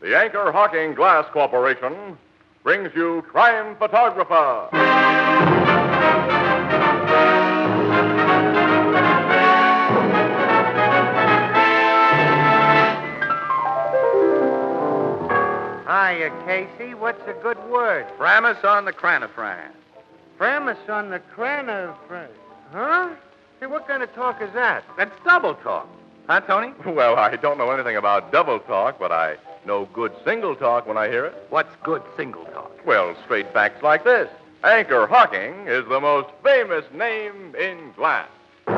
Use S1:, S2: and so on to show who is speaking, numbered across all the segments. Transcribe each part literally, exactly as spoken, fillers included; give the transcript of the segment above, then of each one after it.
S1: The Anchor Hawking Glass Corporation brings you Crime Photographer.
S2: Hiya, Casey. What's a good word?
S3: Framus on the cranifran.
S2: Framus on the cranifran. Huh? Hey, what kind of talk is that?
S3: That's double talk. Huh, Tony?
S1: Well, I don't know anything about double talk, but I know good single talk when I hear it.
S3: What's good single talk?
S1: Well, straight facts like this. Anchor Hawking is the most famous name in glass.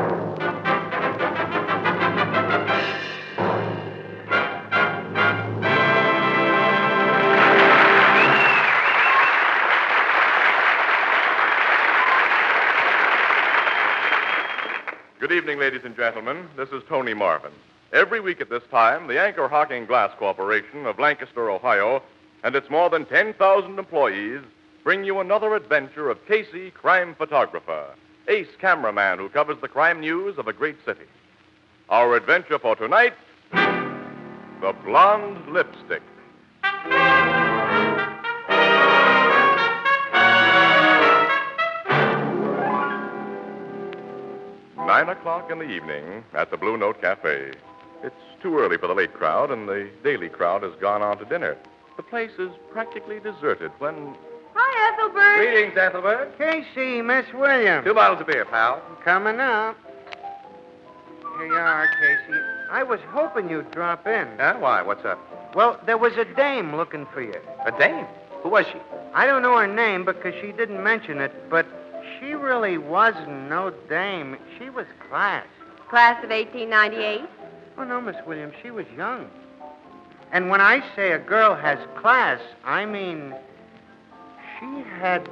S1: Good evening, ladies and gentlemen. This is Tony Marvin. Every week at this time, the Anchor Hawking Glass Corporation of Lancaster, Ohio, and its more than ten thousand employees bring you another adventure of Casey, crime photographer, ace cameraman who covers the crime news of a great city. Our adventure for tonight, The Blonde Lipstick. Nine o'clock in the evening at the Blue Note Cafe. It's too early for the late crowd, and the daily crowd has gone on to dinner. The place is practically deserted when...
S4: Hi, Ethelbert.
S3: Greetings, Ethelbert.
S2: Casey, Miss Williams.
S3: Two bottles of beer, pal.
S2: Coming up. Here you are, Casey. I was hoping you'd drop in.
S3: Huh? Why? What's up?
S2: Well, there was a dame looking for you.
S3: A dame? Who was she?
S2: I don't know her name because she didn't mention it, but she really wasn't no dame. She was class.
S4: Class of eighteen ninety-eight?
S2: Oh, no, Miss Williams, she was young. And when I say a girl has class, I mean she had...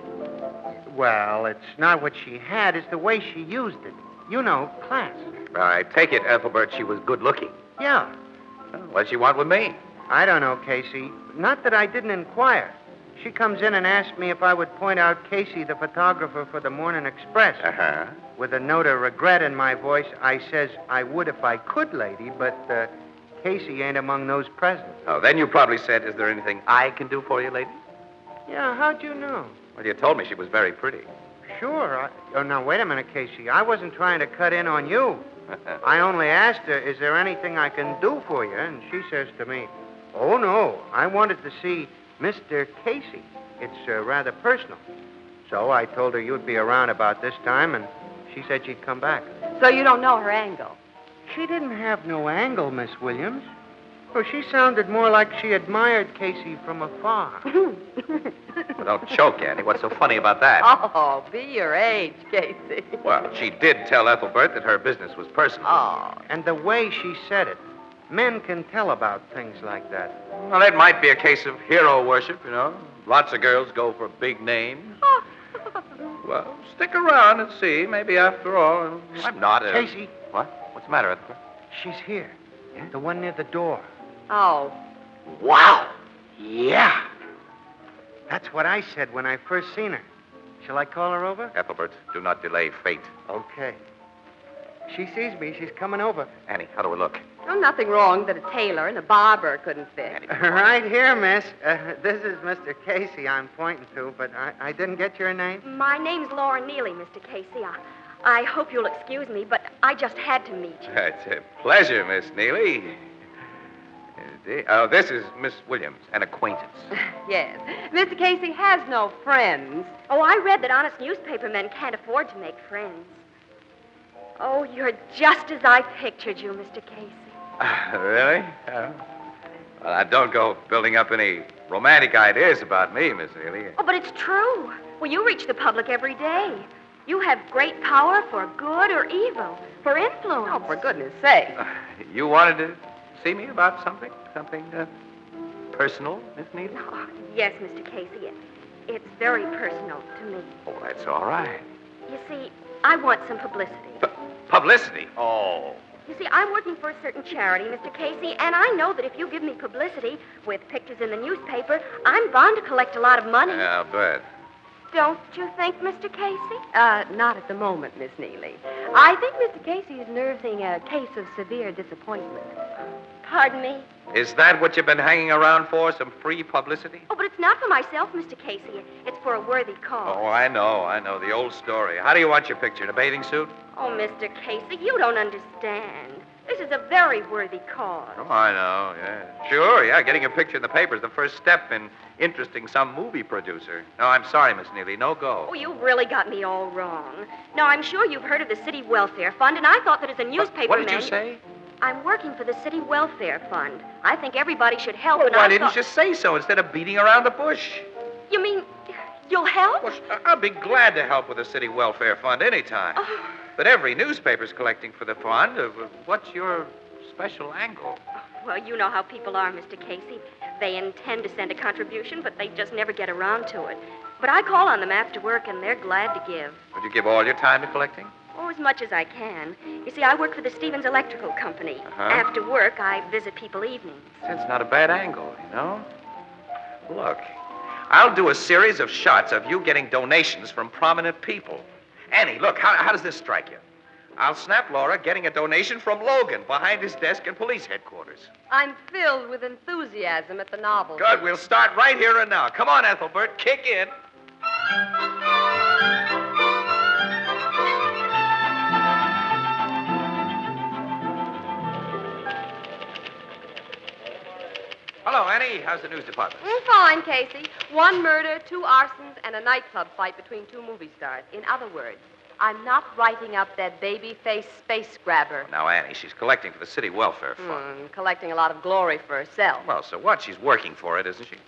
S2: Well, it's not what she had, it's the way she used it. You know, class.
S3: I take it, Ethelbert, she was good-looking.
S2: Yeah.
S3: Well, what'd she want with me?
S2: I don't know, Casey. Not that I didn't inquire. She comes in and asks me if I would point out Casey, the photographer for the Morning Express.
S3: Uh-huh.
S2: With a note of regret in my voice, I says I would if I could, lady, but uh, Casey ain't among those present.
S3: Oh, then you probably said, is there anything I can do for you, lady?
S2: Yeah, how'd you know?
S3: Well, you told me she was very pretty.
S2: Sure. I... Oh, now, wait a minute, Casey. I wasn't trying to cut in on you. I only asked her, is there anything I can do for you? And she says to me, oh, no, I wanted to see Mister Casey. It's uh, rather personal. So I told her you'd be around about this time, and she said she'd come back.
S4: So you don't know her angle?
S2: She didn't have no angle, Miss Williams. Well, she sounded more like she admired Casey from afar.
S3: Well, don't choke, Annie. What's so funny about that?
S4: Oh, be your age, Casey.
S3: Well, she did tell Ethelbert that her business was personal.
S4: Oh.
S2: And the way she said it, men can tell about things like that.
S3: Well, it might be a case of hero worship, you know. Lots of girls go for big names. Well, stick around and see. Maybe after all, I'm not a...
S2: Casey.
S3: What? What's the matter, Ethelbert?
S2: She's here. Yeah? The one near the door.
S4: Oh.
S2: Wow. Yeah. That's what I said when I first seen her. Shall I call her over?
S3: Ethelbert, do not delay fate.
S2: Okay. She sees me. She's coming over.
S3: Annie, how do we look?
S4: Oh, nothing wrong that a tailor and a barber couldn't fit.
S2: Right here, miss. Uh, this is Mister Casey I'm pointing to, but I, I didn't get your name.
S5: My name's Laura Neely, Mister Casey. I, I hope you'll excuse me, but I just had to meet you.
S3: It's a pleasure, Miss Neely. Oh, this is Miss Williams, an acquaintance.
S4: Yes. Mister Casey has no friends.
S5: Oh, I read that honest newspapermen can't afford to make friends. Oh, you're just as I pictured you, Mister Casey.
S3: Uh, really? Uh, well, I don't go building up any romantic ideas about me, Miss Neely.
S5: Oh, but it's true. Well, you reach the public every day. You have great power for good or evil, for influence.
S4: Oh, for goodness sake.
S3: Uh, you wanted to see me about something? Something uh, personal, Miss Neely?
S5: Oh, yes, Mister Casey. It, it's very personal to me.
S3: Oh, that's all right.
S5: You see, I want some publicity.
S3: P- publicity? Oh.
S5: You see, I'm working for a certain charity, Mister Casey, and I know that if you give me publicity with pictures in the newspaper, I'm bound to collect a lot of money.
S3: Yeah, I'll bet.
S5: Don't you think, Mister Casey?
S4: Uh, not at the moment, Miss Neely. I think Mister Casey is nursing a case of severe disappointment.
S5: Pardon me?
S3: Is that what you've been hanging around for, some free publicity?
S5: Oh, but it's not for myself, Mister Casey. It's for a worthy cause.
S3: Oh, I know, I know. The old story. How do you want your picture? In a bathing suit?
S5: Oh, Mister Casey, you don't understand. This is a very worthy cause.
S3: Oh, I know, yeah. Sure, yeah. Getting a picture in the paper is the first step in interesting some movie producer. No, I'm sorry, Miss Neely. No go.
S5: Oh, you've really got me all wrong. No, I'm sure you've heard of the City Welfare Fund, and I thought that as a newspaper
S3: What did
S5: man...
S3: you say?
S5: I'm working for the City Welfare Fund. I think everybody should help,
S3: Well,
S5: and
S3: why
S5: I
S3: didn't
S5: thought...
S3: you just say so instead of beating around the bush?
S5: You mean you'll help?
S3: Well, I'll be glad to help with the City Welfare Fund anytime.
S5: Oh.
S3: But every newspaper's collecting for the fund. Uh, What's your special angle?
S5: Well, you know how people are, Mister Casey. They intend to send a contribution, but they just never get around to it. But I call on them after work, and they're glad to give.
S3: Would you give all your time to collecting?
S5: Oh, as much as I can. You see, I work for the Stevens Electrical Company.
S3: Uh-huh.
S5: After work, I visit people evenings.
S3: That's not a bad angle, you know? Look, I'll do a series of shots of you getting donations from prominent people. Annie, look, how, how does this strike you? I'll snap Laura getting a donation from Logan behind his desk in police headquarters.
S4: I'm filled with enthusiasm at the novel.
S3: Good, we'll start right here and now. Come on, Ethelbert, kick in. Hello, Annie. How's the news department?
S4: Mm, fine, Casey. One murder, two arsons, and a nightclub fight between two movie stars. In other words, I'm not writing up that baby-faced space grabber.
S3: Now, Annie, she's collecting for the City Welfare Fund.
S4: Hmm, collecting a lot of glory for herself.
S3: Well, so what? She's working for it, isn't she?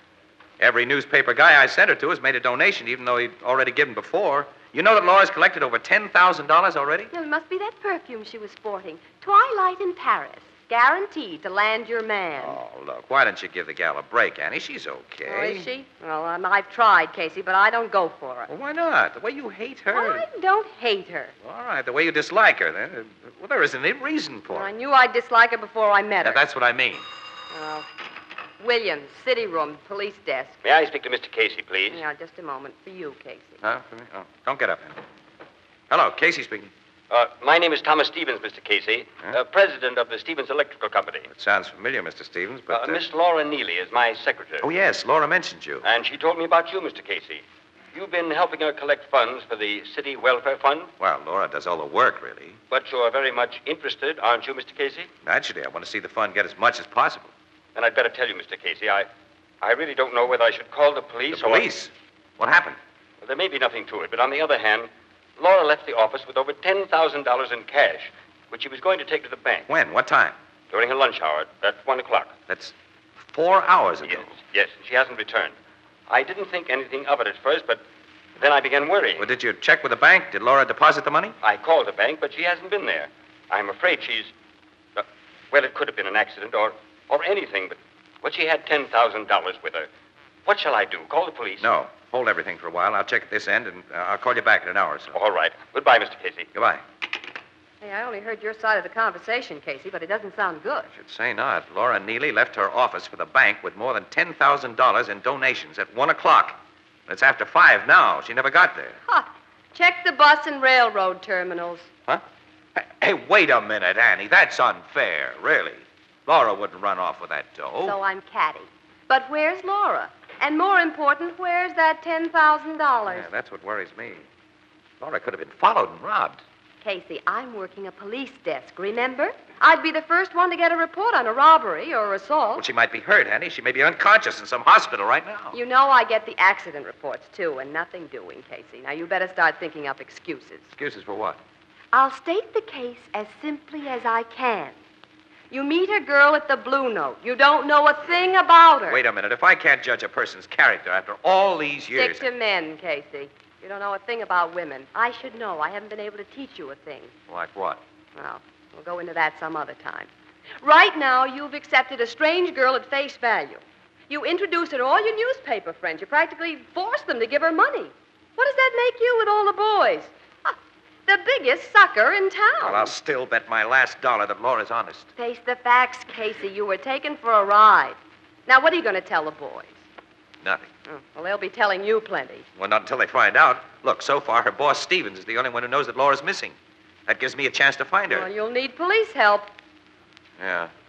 S3: Every newspaper guy I sent her to has made a donation, even though he'd already given before. You know that Laura's collected over ten thousand dollars already?
S4: It must be that perfume she was sporting. Twilight in Paris. Guaranteed to land your man.
S3: Oh, look, why don't you give the gal a break, Annie? She's okay.
S4: Oh, is she? Well, um, I've tried, Casey, but I don't go for her.
S3: Well, why not? The way you hate her.
S4: I don't hate her.
S3: All right, the way you dislike her, then. Well, there isn't any reason for
S4: I
S3: it.
S4: knew I'd dislike her before I met
S3: Now,
S4: her.
S3: that's what I mean.
S4: Oh. Williams, city room, police desk.
S6: May I speak to Mister Casey, please?
S4: Yeah, just a moment. For you, Casey.
S3: Huh? For me? Oh, don't get up, Annie. Hello, Casey speaking.
S6: Uh, my name is Thomas Stevens, Mister Casey,
S3: Huh?
S6: uh, president of the Stevens Electrical Company.
S3: It sounds familiar, Mister Stevens, but...
S6: Uh,
S3: uh,
S6: Miss Laura Neely is my secretary.
S3: Oh, yes, Laura mentioned you.
S6: And she told me about you, Mister Casey. You've been helping her collect funds for the City Welfare Fund,
S3: Well, Laura does all the work, really.
S6: but you're very much interested, aren't you, Mister Casey?
S3: Naturally, I want to see the fund get as much as possible.
S6: Then I'd better tell you, Mister Casey, I, I really don't know whether I should call the police
S3: The
S6: or...
S3: police? What happened?
S6: Well, there may be nothing to it, but on the other hand, Laura left the office with over ten thousand dollars in cash, which she was going to take to the bank
S3: When? What time?
S6: during her lunch hour at one o'clock.
S3: That's four hours ago.
S6: Yes, yes, she hasn't returned. I didn't think anything of it at first, but then I began worrying.
S3: Well, did you check with the bank? Did Laura deposit the money?
S6: I called the bank, but she hasn't been there. I'm afraid she's... Uh, well, it could have been an accident or, or anything, but well, she had ten thousand dollars with her. What shall I do? Call the police?
S3: No. Hold everything for a while. I'll check at this end, and uh, I'll call you back in an hour or so.
S6: All right. Goodbye, Mister Casey.
S3: Goodbye.
S4: Hey, I only heard your side of the conversation, Casey, but it doesn't sound good.
S3: Should say not. Laura Neely left her office for the bank with more than ten thousand dollars in donations at one o'clock. It's after five now. She never got there.
S4: Ha! Check the bus and railroad terminals.
S3: Huh? Hey, hey, wait a minute, Annie. That's unfair, really. Laura wouldn't run off with that dough.
S4: So I'm catty. But where's Laura? And more important, where's that ten thousand dollars?
S3: Yeah, that's what worries me. Laura could have been followed and robbed.
S4: Casey, I'm working a police desk, remember? I'd be the first one to get a report on a robbery or assault.
S3: Well, she might be hurt, Annie. She may be unconscious in some hospital right now.
S4: You know I get the accident reports, too, and nothing doing, Casey. Now, you better start thinking up excuses.
S3: Excuses for what?
S4: I'll state the case as simply as I can. You meet a girl at the Blue Note. You don't know a thing about her.
S3: Wait a minute. If I can't judge a person's character after all these years...
S4: Stick to men, Casey. You don't know a thing about women. I should know. I haven't been able to teach you a thing.
S3: Like what?
S4: Well, we'll go into that some other time. Right now, you've accepted a strange girl at face value. You introduce her to all your newspaper friends. You practically force them to give her money. What does that make you with all the boys? Huh, the biggest sucker in town.
S3: Well, I'll still bet my last dollar that Laura's honest.
S4: Face the facts, Casey. You were taken for a ride. Now, what are you going to tell the boys?
S3: Nothing.
S4: Oh, well, they'll be telling you plenty.
S3: Well, not until they find out. Look, so far, her boss, Stevens, is the only one who knows that Laura's missing. That gives me a chance to find her.
S4: Well, you'll need police help.
S3: Yeah.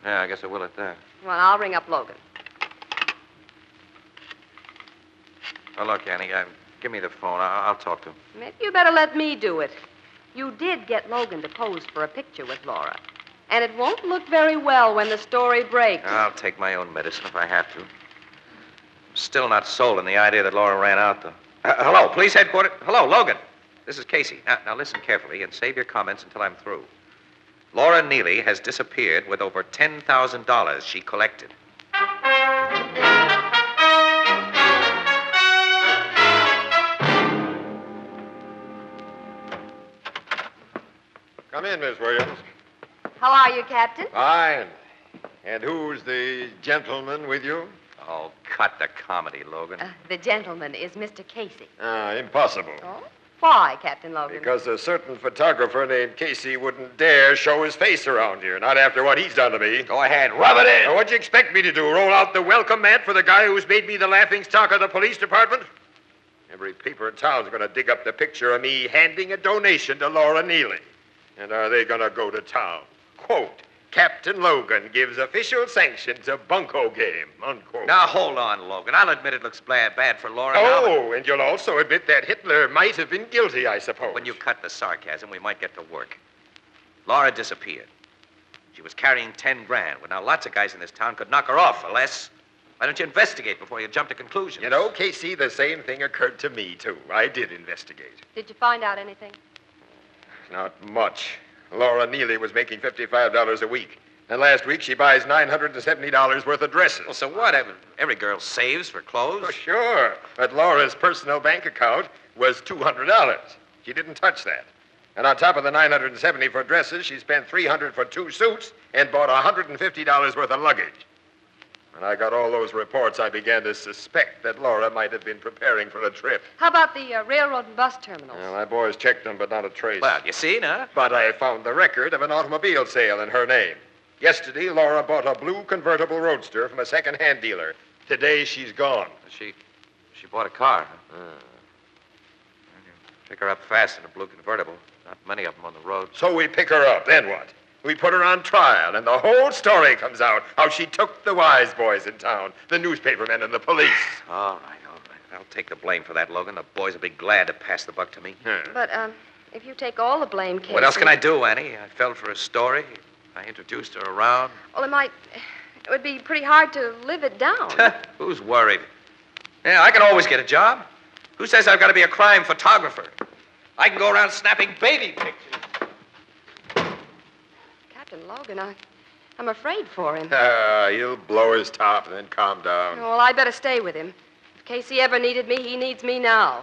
S3: Yeah, I guess I will at that.
S4: Well, I'll ring up Logan.
S3: Oh, look, Annie, uh, give me the phone. I'll, I'll talk to him.
S4: Maybe you better let me do it. You did get Logan to pose for a picture with Laura. And it won't look very well when the story breaks.
S3: I'll take my own medicine if I have to. I'm still not sold on the idea that Laura ran out, though. Uh, hello, police headquarters. Hello, Logan. This is Casey. Now, now listen carefully and save your comments until I'm through. Laura Neely has disappeared with over ten thousand dollars she collected.
S7: Come in, Miss Williams.
S4: How are you, Captain?
S7: Fine. And who's the gentleman with you?
S3: Oh, cut the comedy, Logan.
S4: Uh, the gentleman is Mister Casey.
S7: Ah, impossible.
S4: Oh? Why, Captain Logan?
S7: Because a certain photographer named Casey wouldn't dare show his face around here, not after what he's done to me.
S3: Go ahead, rub it in.
S7: Now, what'd you expect me to do, roll out the welcome mat for the guy who's made me the laughingstock of the police department? Every paper in town's going to dig up the picture of me handing a donation to Laura Neely. And are they going to go to town? Quote, Captain Logan gives official sanction to bunco game, unquote.
S3: Now, hold on, Logan. I'll admit it looks bad, bad for Laura now, but
S7: Oh, and you'll also admit that Hitler might have been guilty, I suppose.
S3: when you cut the sarcasm, we might get to work. Laura disappeared. She was carrying ten grand. Well, now, lots of guys in this town could knock her off for less. Why don't you investigate before you jump to conclusions?
S7: You know, Casey, the same thing occurred to me, too. I did investigate.
S4: Did you find out anything?
S7: Not much. Laura Neely was making fifty-five dollars a week. And last week she buys nine hundred seventy dollars worth of dresses.
S3: Well, so what? Every, every girl saves for clothes.
S7: Oh, sure. But Laura's personal bank account was two hundred dollars. She didn't touch that. And on top of the nine hundred seventy dollars for dresses, she spent three hundred dollars for two suits and bought one hundred fifty dollars worth of luggage. When I got all those reports, I began to suspect that Laura might have been preparing for a trip.
S4: How about the uh, railroad and bus terminals?
S7: Well, my boys checked them, but not a trace.
S3: Well, you see, now.
S7: But I found the record of an automobile sale in her name. Yesterday, Laura bought a blue convertible roadster from a second-hand dealer. Today, she's gone.
S3: She, she bought a car. Huh?
S7: Uh,
S3: Pick her up fast in a blue convertible. Not many of them on the road.
S7: So we pick her up. Then what? We put her on trial, and the whole story comes out. How she took the wise boys in town, the newspapermen and the police.
S3: All right, all right. I'll take the blame for that, Logan. The boys will be glad to pass the buck to me.
S7: Huh.
S4: But, um, if you take all the blame, Casey...
S3: What else can I do, Annie? I fell for a story. I introduced her around.
S4: Well, it might... It would be pretty hard to live it down.
S3: Who's worried? Yeah, I can always get a job. Who says I've got to be a crime photographer? I can go around snapping baby pictures.
S4: Captain Logan, I, I'm afraid for him.
S7: Ah, he'll blow his top and then calm down.
S4: Well, I'd better stay with him. If Casey ever needed me, he needs me now.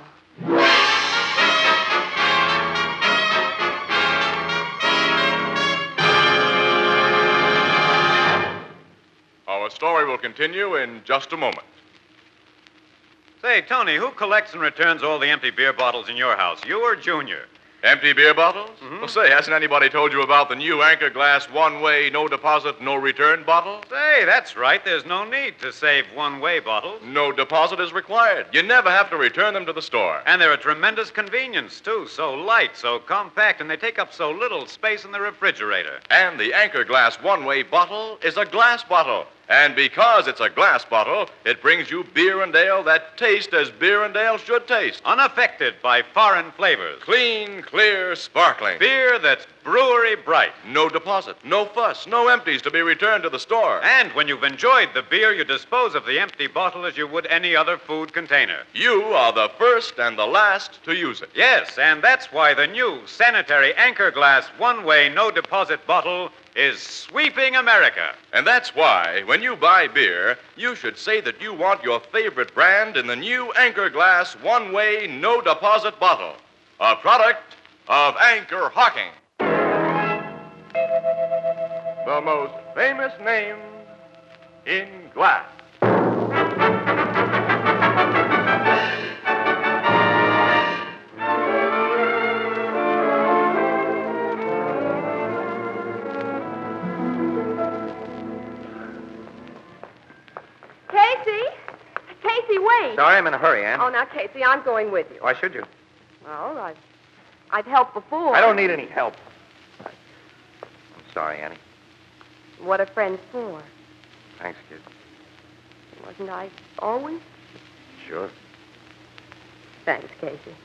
S1: Our story will continue in just a moment.
S8: Say, Tony, who collects and returns all the empty beer bottles in your house, you or Junior?
S1: Empty beer bottles?
S8: Mhm.
S1: Well, say, hasn't anybody told you about the new Anchor Glass one-way, no deposit, no return bottle?
S8: Say, that's right. There's no need to save one-way bottles.
S1: No deposit is required. You never have to return them to the store.
S8: And they're a tremendous convenience, too. So light, so compact, and they take up so little space in the refrigerator.
S1: And the Anchor Glass one-way bottle is a glass bottle. And because it's a glass bottle, it brings you beer and ale that taste as beer and ale should taste.
S8: Unaffected by foreign flavors.
S1: Clean, clear, sparkling.
S8: Beer that's brewery bright.
S1: No deposit, no fuss, no empties to be returned to the store.
S8: And when you've enjoyed the beer, you dispose of the empty bottle as you would any other food container.
S1: You are the first and the last to use it.
S8: Yes, and that's why the new sanitary Anchor Glass one-way no deposit bottle is sweeping America.
S1: And that's why, when you buy beer, you should say that you want your favorite brand in the new Anchor Glass one-way no deposit bottle. A product of Anchor Hocking. The most famous name in glass.
S4: Casey? Casey, wait.
S3: Sorry, I'm in a hurry, Ann.
S4: Oh, now, Casey, I'm going with you.
S3: Why should you?
S4: All right. I've helped before.
S3: I don't need any help. I'm sorry, Annie.
S4: What are friends for?
S3: Thanks, kid.
S4: Wasn't I always?
S3: Sure.
S4: Thanks, Casey.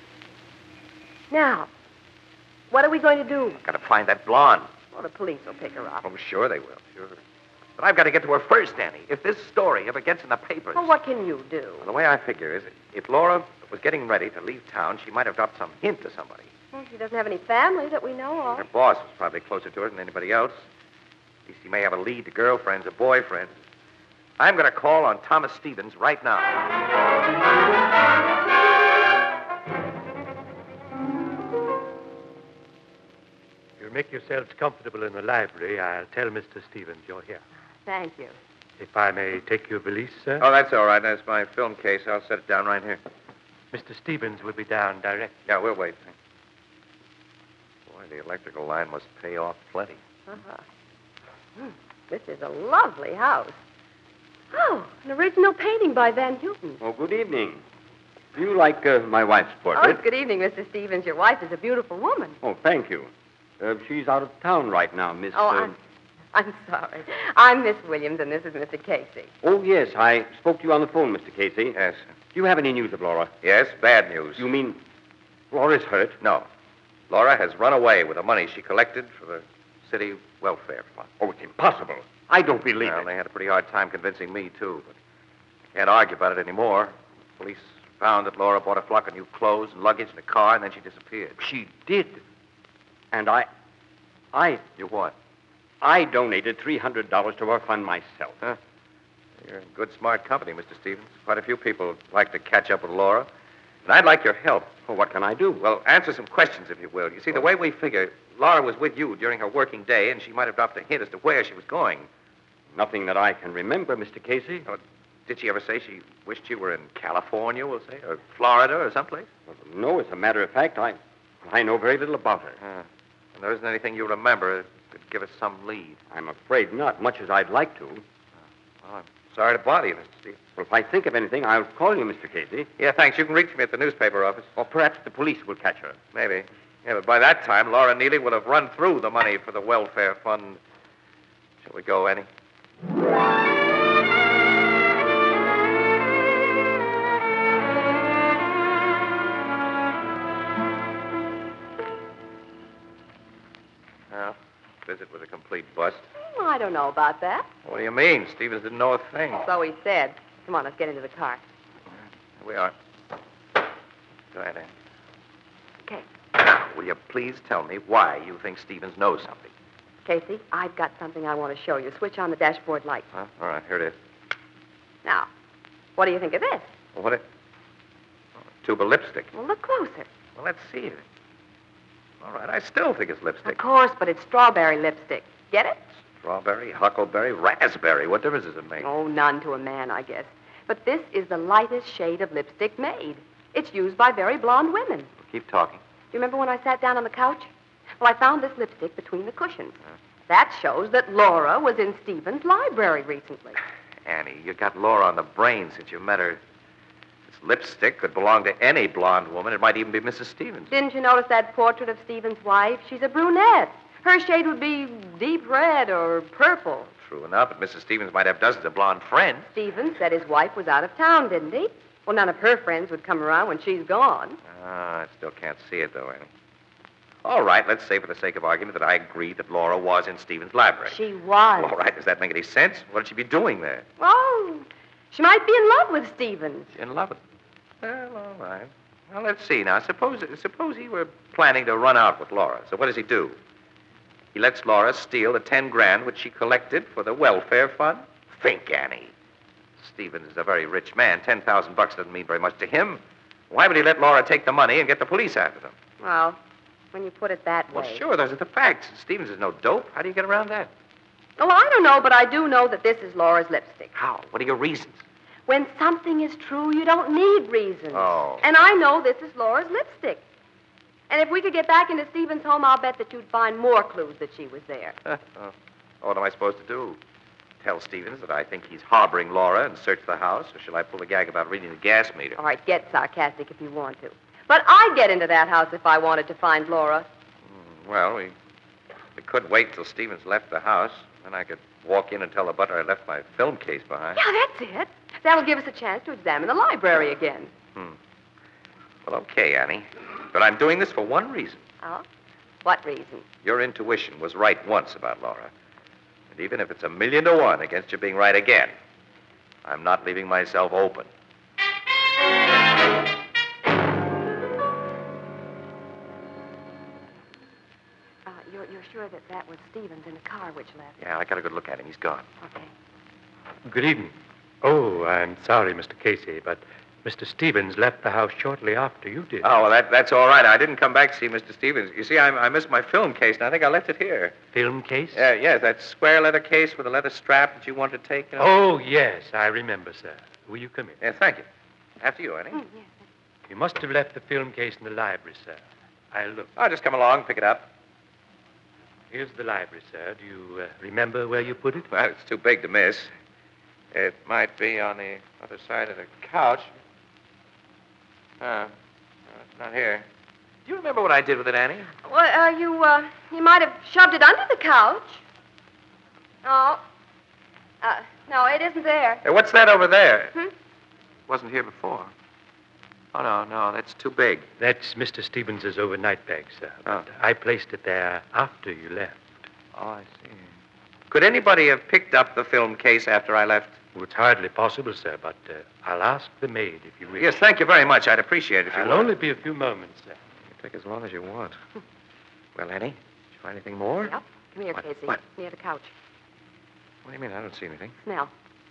S4: Now, what are we going to do?
S3: Gotta find that blonde.
S4: Well, the police will pick her up.
S3: Oh, sure they will, sure. But I've got to get to her first, Annie. If this story ever gets in the papers...
S4: Well, what can you do?
S3: Well, the way I figure is, if Laura was getting ready to leave town, she might have dropped some hint to somebody.
S4: Well, she doesn't have any family that we know
S3: Her
S4: of.
S3: boss was probably closer to her than anybody else. At least he may have a lead to girlfriends or boyfriends. I'm going to call on Thomas Stevens right now.
S9: You make yourselves comfortable in the library. I'll tell Mister Stevens you're here.
S4: Thank you.
S9: If I may take your valise, sir.
S3: Oh, that's all right. That's my film case. I'll set it down right here.
S9: Mister Stevens will be down directly.
S3: Yeah, we'll wait. Boy, the electrical line must pay off plenty.
S4: Uh-huh. Hmm, this is a lovely house. Oh, an original painting by Van Houten.
S10: Oh, good evening. Do you like uh, my wife's
S4: Oh,
S10: portrait?
S4: good evening, Mister Stevens. Your wife is a beautiful woman.
S10: Oh, thank you. Uh, she's out of town right now, Miss...
S4: Oh,
S10: uh,
S4: I'm, I'm sorry. I'm Miss Williams, and this is Mister Casey.
S10: Oh, yes, I spoke to you on the phone, Mister Casey.
S3: Yes.
S10: Do you have any news of Laura?
S3: Yes, bad news.
S10: You mean Laura's hurt?
S3: No. Laura has run away with the money she collected for the city welfare fund.
S10: Oh, it's impossible. I don't believe
S3: Well,
S10: it.
S3: they had a pretty hard time convincing me, too, but I can't argue about it anymore. Police found that Laura bought a flock of new clothes and luggage in a car, and then she disappeared.
S10: She did. And I... I...
S3: You what?
S10: I donated three hundred dollars to her fund myself.
S3: Huh? You're in good, smart company, Mister Stevens. Quite a few people like to catch up with Laura. And I'd like your help.
S10: Well, what can I do?
S3: Well, answer some questions, if you will. You see, the way we figure, Laura was with you during her working day, and she might have dropped a hint as to where she was going.
S10: Nothing that I can remember, Mister Casey.
S3: Oh, did she ever say she wished you were in California, we'll say, or Florida, or someplace?
S10: Well, no, as a matter of fact, I... I know very little about her.
S3: Uh, and there isn't anything you remember that could give us some lead.
S10: I'm afraid not, much as I'd like to.
S3: Well, I'm sorry to bother you, Mister Stevens.
S10: Well, if I think of anything, I'll call you, Mister Casey.
S3: Yeah, thanks. You can reach me at the newspaper office.
S10: Or perhaps the police will catch her.
S3: Maybe. Yeah, but by that time, Laura Neely will have run through the money for the welfare fund. Shall we go, Annie? Well, visit was a complete bust.
S4: Oh, I don't know about that.
S3: What do you mean? Stevens didn't know a thing.
S4: So he said. Come on, let's get into the car.
S3: Here we are. Go ahead, Annie.
S4: Okay.
S3: Now, will you please tell me why you think Stevens knows something?
S4: Casey, I've got something I want to show you. Switch on the dashboard light.
S3: Huh? All right, here it is.
S4: Now, what do you think of this?
S3: Well, what it... Oh, a tube of lipstick.
S4: Well, look closer.
S3: Well, let's see it. All right, I still think it's lipstick.
S4: Of course, but it's strawberry lipstick. Get it?
S3: Strawberry, huckleberry, raspberry. What difference does it make?
S4: Oh, none to a man, I guess. But this is the lightest shade of lipstick made. It's used by very blonde women.
S3: Well, keep talking.
S4: You remember when I sat down on the couch? Well, I found this lipstick between the cushions.
S3: Huh?
S4: That shows that Laura was in Stevens' library recently.
S3: Annie, you got Laura on the brain since you met her. This lipstick could belong to any blonde woman. It might even be Missus Stevens.
S4: Didn't you notice that portrait of Stevens' wife? She's a brunette. Her shade would be deep red or purple.
S3: True enough, but Missus Stevens might have dozens of blonde friends.
S4: Stevens said his wife was out of town, didn't he? Well, none of her friends would come around when she's gone.
S3: Ah, I still can't see it, though, Annie. All right, let's say for the sake of argument that I agree that Laura was in Stevens' library.
S4: She was.
S3: All right, does that make any sense? What would she be doing there?
S4: Oh, she might be in love with Stevens.
S3: She's in love with him. Well, all right. Well, let's see now. Suppose, suppose he were planning to run out with Laura. So what does he do? He lets Laura steal the ten grand which she collected for the welfare fund? Think, Annie. Stevens is a very rich man. Ten thousand bucks doesn't mean very much to him. Why would he let Laura take the money and get the police after them?
S4: Well, when you put it that way.
S3: Well, sure, those are the facts. Stevens is no dope. How do you get around that?
S4: Oh, I don't know, but I do know that this is Laura's lipstick.
S3: How? What are your reasons?
S4: When something is true, you don't need reasons.
S3: Oh.
S4: And I know this is Laura's lipstick. And if we could get back into Stevens' home, I'll bet that you'd find more clues that she was there.
S3: oh. What am I supposed to do? Tell Stevens that I think he's harboring Laura and search the house, or shall I pull a gag about reading the gas meter?
S4: All right, get sarcastic if you want to. But I'd get into that house if I wanted to find Laura.
S3: Mm, well, we, we could wait till Stevens left the house. Then I could walk in and tell the butler I left my film case behind.
S4: Yeah, that's it. That'll give us a chance to examine the library again.
S3: Hmm. Well, okay, Annie. But I'm doing this for one reason.
S4: Oh? What reason?
S3: Your intuition was right once about Laura. And even if it's a million to one against you being right again, I'm not leaving myself open.
S4: Uh, you're, you're sure that that was Stevens in the car which left?
S3: Yeah, I got a good look at him. He's gone.
S4: Okay.
S9: Good evening. Oh, I'm sorry, Mister Casey, but Mister Stevens left the house shortly after you did.
S3: Oh, well, that, that's all right. I didn't come back to see Mister Stevens. You see, I, I missed my film case, and I think I left it here.
S9: Film case?
S3: Yeah, yes, that square leather case with a leather strap that you wanted to take. You know?
S9: Oh, yes, I remember, sir. Will you come in?
S3: Yeah, thank you. After you, Annie.
S4: Mm, yes.
S9: You must have left the film case in the library, sir. I'll look.
S3: I'll just come along, pick it up.
S9: Here's the library, sir. Do you uh, remember where you put it?
S3: Well, it's too big to miss. It might be on the other side of the couch. Oh, no, it's not here. Do you remember what I did with it, Annie?
S4: Well, uh, you, uh, you might have shoved it under the couch. Oh. Uh, no, it isn't there.
S3: Hey, what's that over there?
S4: Hmm?
S3: Wasn't here before. Oh, no, no, that's too big.
S9: That's Mister Stevens's overnight bag, sir.
S3: Oh.
S9: But I placed it there after you left.
S3: Oh, I see. Could anybody have picked up the film case after I left?
S9: Well, it's hardly possible, sir, but uh, I'll ask the maid if you wish.
S3: Yes, thank you very much. I'd appreciate it if you
S9: I'll
S3: would.
S9: only be a few moments, sir.
S3: You take as long as you want. Well, Annie, did you find anything more?
S4: Yep. Come here,
S3: What?
S4: Casey.
S3: What?
S4: Near the couch.
S3: What do you mean? I don't see anything.
S4: Smell.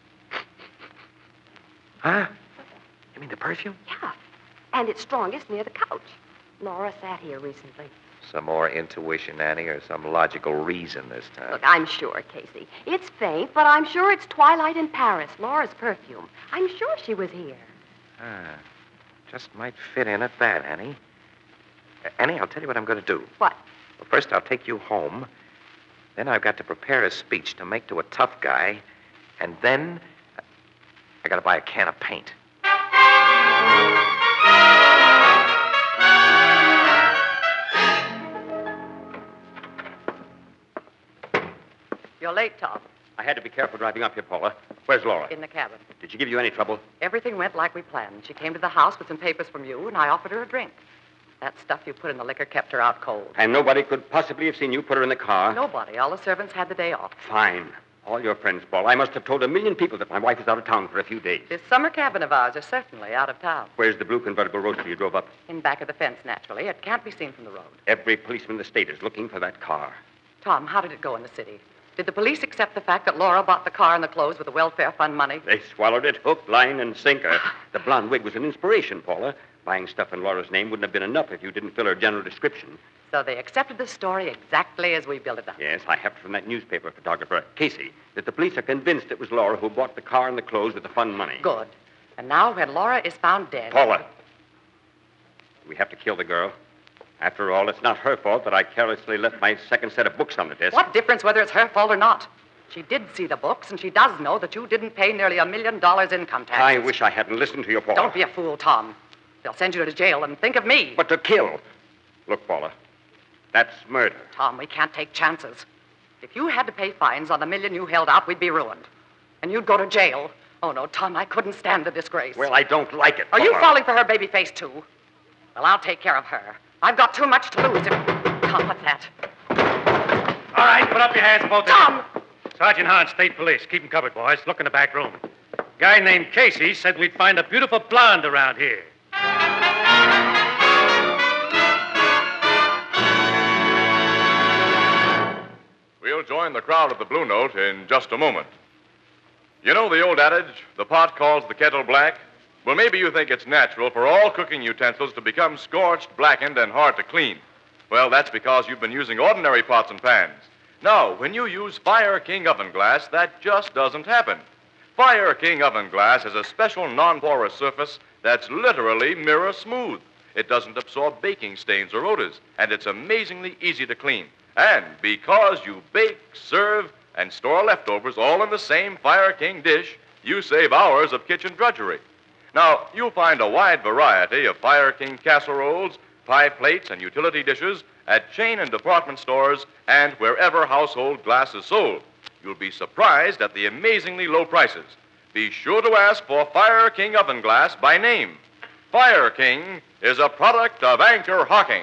S3: Huh? You mean the perfume?
S4: Yeah. And it's strongest near the couch. Laura sat here recently.
S3: Some more intuition, Annie, or some logical reason this time?
S4: Look, I'm sure, Casey. It's faint, but I'm sure it's Twilight in Paris, Laura's perfume. I'm sure she was here.
S3: Ah, just might fit in at that, Annie. Uh, Annie, I'll tell you what I'm going to do.
S4: What?
S3: Well, first, I'll take you home. Then I've got to prepare a speech to make to a tough guy. And then uh, I got to buy a can of paint.
S11: You're late, Tom.
S10: I had to be careful driving up here, Paula. Where's Laura?
S11: In the cabin.
S10: Did she give you any trouble?
S11: Everything went like we planned. She came to the house with some papers from you, and I offered her a drink. That stuff you put in the liquor kept her out cold.
S10: And nobody could possibly have seen you put her in the car?
S11: Nobody. All the servants had the day off.
S10: Fine. All your friends, Paula. I must have told a million people that my wife is out of town for a few days.
S11: This summer cabin of ours is certainly out of town.
S10: Where's the blue convertible roadster you drove up?
S11: In back of the fence, naturally. It can't be seen from the road.
S10: Every policeman in the state is looking for that car.
S11: Tom, how did it go in the city? Did the police accept the fact that Laura bought the car and the clothes with the welfare fund money?
S10: They swallowed it hook, line, and sinker. The blonde wig was an inspiration, Paula. Buying stuff in Laura's name wouldn't have been enough if you didn't fill her general description.
S11: So they accepted the story exactly as we built it up.
S10: Yes, I have from that newspaper photographer, Casey, that the police are convinced it was Laura who bought the car and the clothes with the fund money.
S11: Good. And now when Laura is found dead...
S10: Paula, we have to kill the girl. After all, it's not her fault that I carelessly left my second set of books on the desk.
S11: What difference whether it's her fault or not? She did see the books, and she does know that you didn't pay nearly a million dollars income taxes.
S10: I wish I hadn't listened to you, Paula.
S11: Don't be a fool, Tom. They'll send you to jail, and think of me.
S10: But to kill. Look, Paula, that's murder.
S11: Tom, we can't take chances. If you had to pay fines on the million you held out, we'd be ruined. And you'd go to jail. Oh, no, Tom, I couldn't stand the disgrace.
S10: Well, I don't like it,
S11: Are
S10: Paula.
S11: you falling for her baby face, too? Well, I'll take care of her. I've got too much to lose if... Tom, what's that?
S9: All right, put up your hands, both of you.
S11: Tom!
S9: Sergeant Hahn, State Police. Keep 'em covered, boys. Look in the back room. Guy named Casey said we'd find a beautiful blonde around here.
S1: We'll join the crowd at the Blue Note in just a moment. You know the old adage, the pot calls the kettle black? Well, maybe you think it's natural for all cooking utensils to become scorched, blackened, and hard to clean. Well, that's because you've been using ordinary pots and pans. Now, when you use Fire King oven glass, that just doesn't happen. Fire King oven glass has a special non-porous surface that's literally mirror smooth. It doesn't absorb baking stains or odors, and it's amazingly easy to clean. And because you bake, serve, and store leftovers all in the same Fire King dish, you save hours of kitchen drudgery. Now, you'll find a wide variety of Fire King casseroles, pie plates, and utility dishes at chain and department stores and wherever household glass is sold. you'll be surprised at the amazingly low prices. Be sure to ask for Fire King Oven Glass by name. Fire King is a product of Anchor Hocking,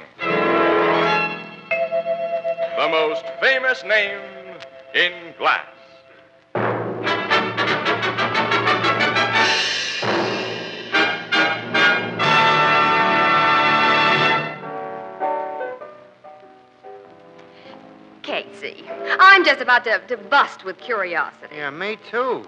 S1: the most famous name in glass.
S4: Casey, I'm just about to, to bust with curiosity.
S2: Yeah, me too.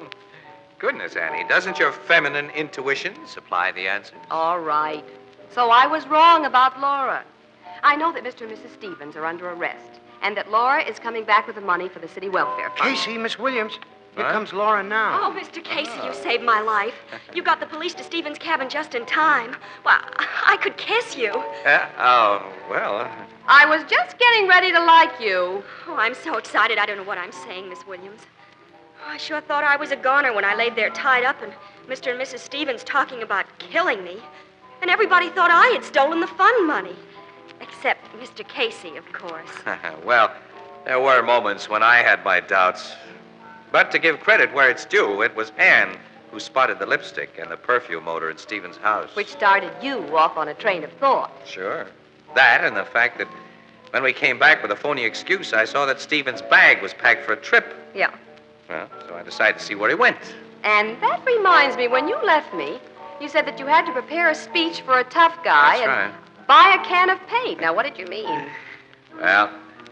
S3: Goodness, Annie, doesn't your feminine intuition supply the answers?
S4: All right. So I was wrong about Laura. I know that Mister and Missus Stevens are under arrest, and that Laura is coming back with the money for the city welfare fund.
S2: Casey, Miss Williams, here
S3: Huh?
S2: comes Laura now.
S5: Oh, Mister Casey, you saved my life. You got the police to Stevens' cabin just in time. Well, I could kiss you.
S3: Uh, oh, well. Uh,
S4: I was just getting ready to like you.
S5: Oh, I'm so excited I don't know what I'm saying, Miss Williams. Oh, I sure thought I was a goner when I laid there tied up and Mister and Missus Stevens talking about killing me. And everybody thought I had stolen the fund money. Except Mister Casey, of course.
S3: well, there were moments when I had my doubts. But to give credit where it's due, it was Anne who spotted the lipstick and the perfume odor in Stevens' house.
S4: Which started you off on a train of thought.
S3: Sure. That and the fact that when we came back with a phony excuse, I saw that Stevens' bag was packed for a trip.
S4: Yeah.
S3: Well, so I decided to see where he went.
S4: And that reminds me, when you left me, you said that you had to prepare a speech for a tough guy
S3: That's
S4: and
S3: right.
S4: buy a can of paint. Now, what did you mean?
S3: Well,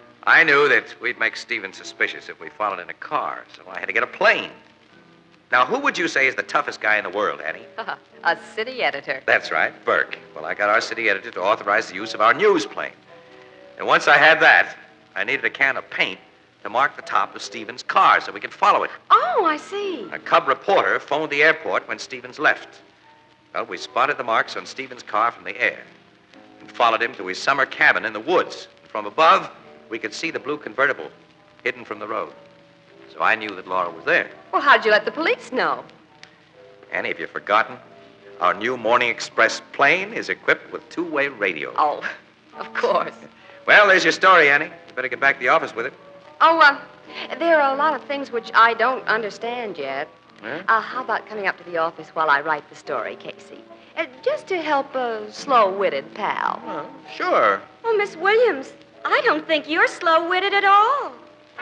S3: I knew that we'd make Stevens suspicious if we followed in a car, so I had to get a plane. Now, who would you say is the toughest guy in the world, Annie?
S4: A city editor.
S3: That's right, Burke. Well, I got our city editor to authorize the use of our news plane. And once I had that, I needed a can of paint to mark the top of Stevens' car so we could follow it.
S4: Oh, I see.
S3: A cub reporter phoned the airport when Stevens left. Well, we spotted the marks on Stevens' car from the air and followed him to his summer cabin in the woods. And from above, we could see the blue convertible hidden from the road. So I knew that Laura was there.
S4: Well, how'd you let the police know?
S3: Annie, have you forgotten? Our new Morning Express plane is equipped with two-way radio.
S4: Oh, of course.
S3: Well, there's your story, Annie. You better get back to the office with it.
S4: Oh, uh, there are a lot of things which I don't understand yet.
S3: Huh?
S4: Uh, how about coming up to the office while I write the story, Casey? Uh, just to help a slow-witted pal.
S3: Well, sure.
S5: Oh, Miss Williams, I don't think you're slow-witted at all.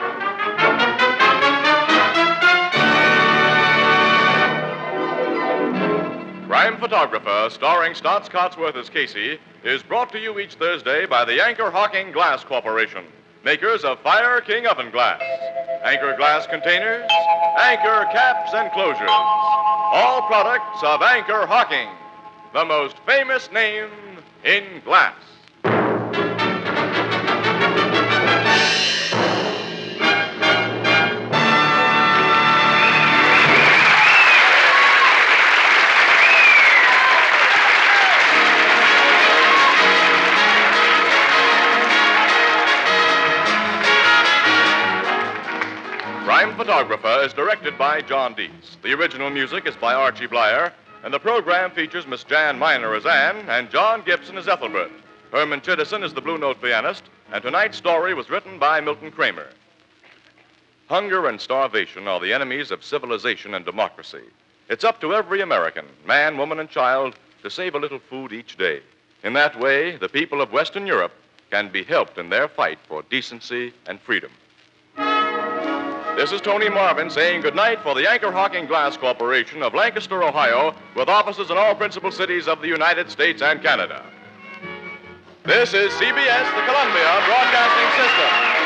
S1: Crime Photographer, starring Stotts Cotsworth as Casey, is brought to you each Thursday by the Anchor Hocking Glass Corporation, makers of Fire King Oven Glass. Anchor glass containers, Anchor caps and closures. All products of Anchor Hocking, the most famous name in glass. Crime Photographer is directed by John Dietz. The original music is by Archie Blyer, and the program features Miss Jan Miner as Anne and John Gibson as Ethelbert. Herman Chittison is the Blue Note pianist, and tonight's story was written by Milton Kramer. Hunger and starvation are the enemies of civilization and democracy. It's up to every American, man, woman, and child, to save a little food each day. In that way, the people of Western Europe can be helped in their fight for decency and freedom. This is Tony Marvin saying goodnight for the Anchor Hocking Glass Corporation of Lancaster, Ohio, with offices in all principal cities of the United States and Canada. This is C B S, the Columbia Broadcasting System.